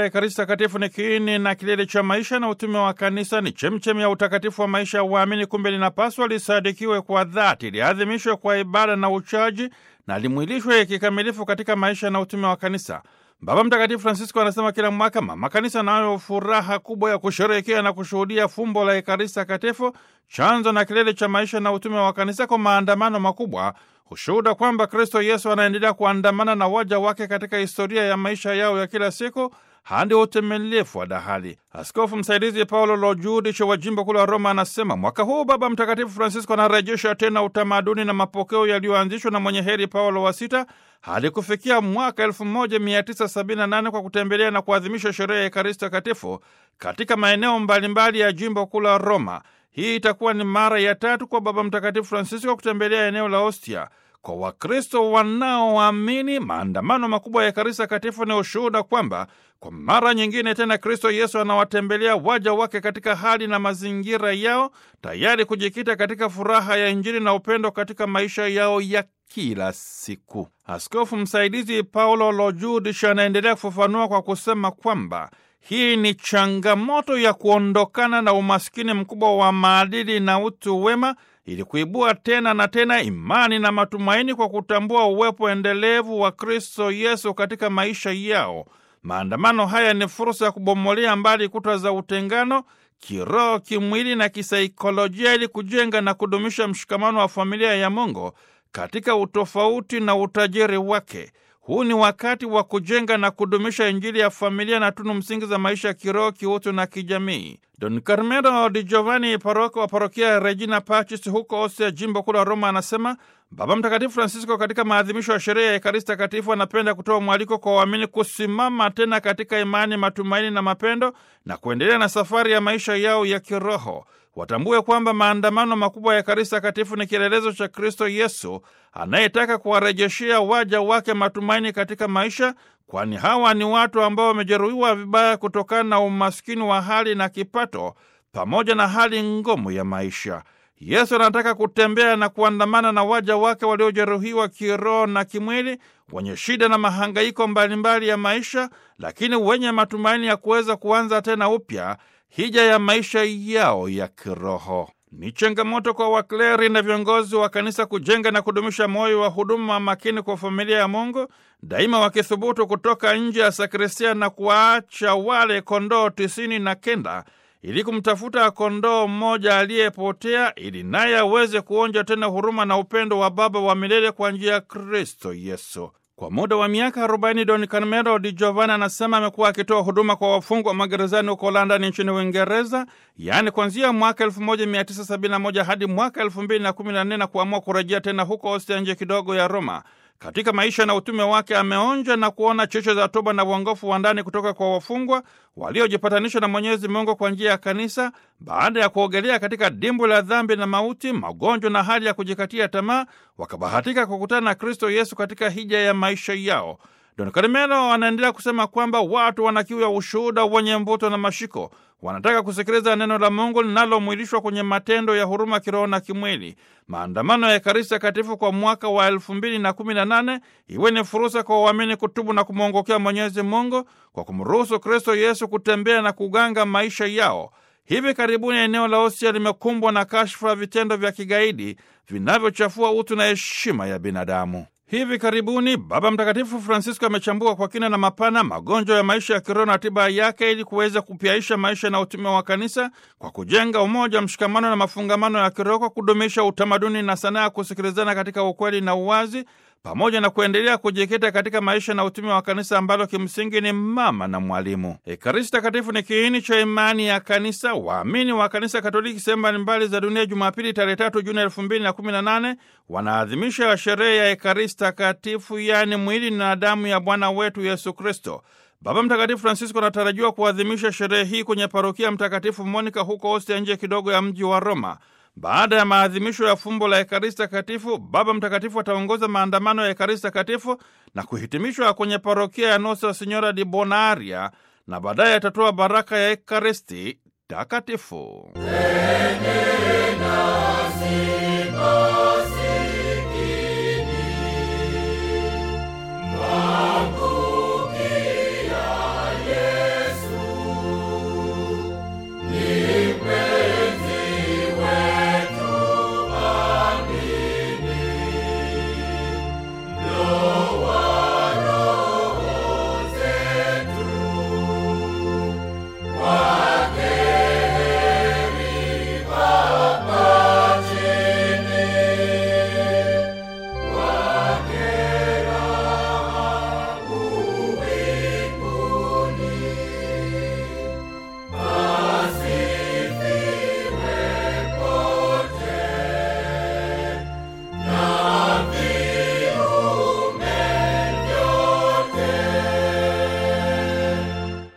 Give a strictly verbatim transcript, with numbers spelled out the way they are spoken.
la Ekaristi Takatifu ni kiini na kilele cha maisha na utume wa Kanisa, ni chemchemi ya utakatifu wa maisha ya waamini. Kumbe linapaswa lisadikiwe kwa dhati, liadhimishwe kwa ibada na uchaji, na limwilishwe kikamilifu katika maisha na utume wa Kanisa. Baba Mtakatifu Francisco anasema kila mwaka Mama Kanisa anayo furaha kubwa ya kusherehekea na kushuhudia fumbo la Ekaristi Takatifu, chanzo na kilele cha maisha na utume wa Kanisa, kwa maandamano makubwa, hushuhuda kwamba Kristo Yesu anaendelea kuandamana na waja wake katika historia ya maisha yao ya kila siku hadi utimilifu wa dahali. Askofu msaidizi Paulo Lojudice wa jimbo kuu la Roma anasema mwaka huu Baba Mtakatifu Francisco anarejesha tena utamaduni na mapokeo yaliyoanzishwa na mwenye heri Paulo wa sita hadi kufikia mwaka elfu moja mia tisa sabini na nane kwa kutembelea na kuadhimisha sherehe ya Ekaristi Takatifu katika maeneo mbalimbali ya jimbo kuu la Roma. Hii itakuwa ni mara ya tatu kwa Baba Mtakatifu Francisco kutembelea eneo la Ostia. Kwa Wakristo wanaoamini, maandamano makubwa ya Ekaristi Takatifu ni ushuhuda kwamba kwa mara nyingine tena Kristo Yesu anawatembelea waja wake katika hali na mazingira yao, tayari kujikita katika furaha ya Injili na upendo katika maisha yao ya kila siku. Askofu msaidizi Paulo Lojudice anaendelea kufafanua kwa kusema kwamba hii ni changamoto ya kuondokana na umaskini mkubwa wa maadili na utu wema, ili kuibua tena na tena imani na matumaini kwa kutambua uwepo endelevu wa Kristo Yesu katika maisha yao. Maandamano haya ni fursa ya kubomolea mbali kuta za utengano kiroho, kimwili na kisaikolojia, ili kujenga na kudumisha mshikamano wa familia ya Mungu katika utofauti na utajiri wake. Huu ni wakati wa kujenga na kudumisha Injili ya familia na tunu msingi za maisha ya kiroho, kiutu na kijamii. Don Carmelo Di Giovanni, paroko wa parokia ya Regina Pacis huko Ostia, jimbo kuu la Roma, anasema Baba Mtakatifu Francisco katika maadhimisho ya sherehe ya Ekaristi Takatifu anapenda kutoa mwaliko kwa waamini kusimama tena katika imani, matumaini na mapendo, na kuendelea na safari ya maisha yao ya kiroho. Watambue kwamba maandamano makubwa ya Ekaristi Takatifu ni kielelezo cha Kristo Yesu anayetaka kuwarejeshea waja wake matumaini katika maisha, kwani hawa ni watu ambao wamejeruhiwa vibaya kutokana na umaskini wa hali na kipato pamoja na hali ngumu ya maisha. Yesu anataka kutembea na kuandamana na waja wake waliojeruhiwa kiroho na kimwili, wenye shida na mahangaiko mbalimbali ya maisha, lakini wenye matumaini ya kuweza kuanza tena upya hija ya maisha yao ya kiroho. Ni changamoto kwa wakleri na viongozi wa kanisa kujenga na kudumisha moyo wa huduma makini kwa familia ya Mungu, daima wakithubutu kutoka nje ya sakristia na kuwaacha wale kondoo tisini na kenda ili kumtafuta kondoo mmoja aliyepotea, ili naye aweze kuonja tena huruma na upendo wa Baba wa milele kwa njia ya Kristo Yesu. Kwa muda wa miaka arobaini, Don Carmelo Di Giovanni anasema amekuwa akitoa huduma kwa wafungwa magerezani huko London nchini Uingereza, yaani kuanzia mwaka elfu moja mia tisa sabini na moja hadi mwaka elfu mbili na kumi na nne na kuamua kurejea tena huko Ostia, nje kidogo ya Roma. Katika maisha na utume wake ameonja na kuona cheche za toba na uongofu wa ndani kutoka kwa wafungwa waliojipatanisha na Mwenyezi Mungu kwa njia ya kanisa, baada ya kuogelea katika dimbwi la dhambi na mauti, magonjwa na hali ya kujikatia tamaa, wakabahatika kukutana na Kristo Yesu katika hija ya maisha yao. Don Carmelo anaendelea kusema kwamba watu wana kiu ya ushuhuda wenye mvuto na mashiko. Wanataka kusikiliza neno la Mungu linalomwilishwa kwenye matendo ya huruma kiroho na kimwili. Maandamano ya Ekaristi Takatifu kwa mwaka wa elfu mbili na kumi na nane iwe ni fursa kwa waamini kutubu na kumwongokea Mwenyezi Mungu kwa kumruhusu Kristo Yesu kutembea na kuganga maisha yao. Hivi karibuni eneo la Ostia limekumbwa na kashfa ya vitendo vya kigaidi vinavyochafua utu na heshima ya binadamu. Hivi karibuni Baba Mtakatifu Francisco amechambua kwa kina na mapana magonjwa ya maisha ya kiroho na tiba yake, ili kuweza kupyaisha maisha na utume wa kanisa kwa kujenga umoja, mshikamano na mafungamano ya kiroho, kwa kudumisha utamaduni na sanaa ya kusikilizana katika ukweli na uwazi, pamoja na kuendelea kujikita katika maisha na utume wa kanisa ambalo kimsingi ni mama na mwalimu. Ekaristi Takatifu ni kiini cha imani ya kanisa. Waamini wa kanisa Katoliki sehemu mbalimbali za dunia Jumapili tarehe tatu Juni elfu mbili na kumi na nane wanaadhimisha sherehe ya Ekaristi Takatifu, yaani mwili na damu ya Bwana wetu Yesu Kristo. Baba Mtakatifu Francisco anatarajiwa kuadhimisha sherehe hii kwenye parokia Mtakatifu Monika huko Ostia, nje kidogo ya mji wa Roma. Baada ya maadhimisho ya fumbo la Ekaristi Takatifu, Baba Mtakatifu ataongoza maandamano ya Ekaristi Takatifu na kuhitimishwa kwenye parokia ya Nossa Signora di Bonaria, na baadaye atatoa baraka ya Ekaristi Takatifu.